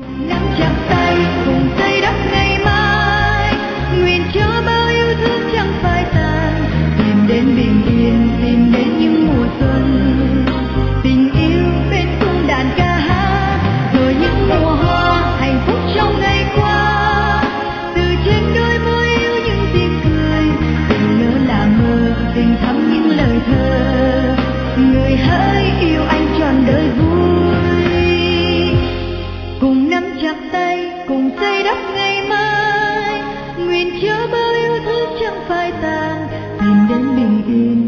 nắm chặt tay cùng xây đắp ngày mai, nguyện cho bao yêu thương chẳng phai tàn, tìm đến bình yên, tìm đến những mùa xuân, tình yêu bên cung đàn ca hát, rồi những mùa hoa hạnh phúc trong ngày qua, từ trên đôi môi yêu những tiếng cười, tình nhớ là mơ, tình thắm những lời thơ, người hỡi yêu anh trọn đời vui, cùng nắm chặt tay cùng xây đắp ngày mai, nguyện cho bao yêu thương chẳng phai tàn, tìm đến bình yên.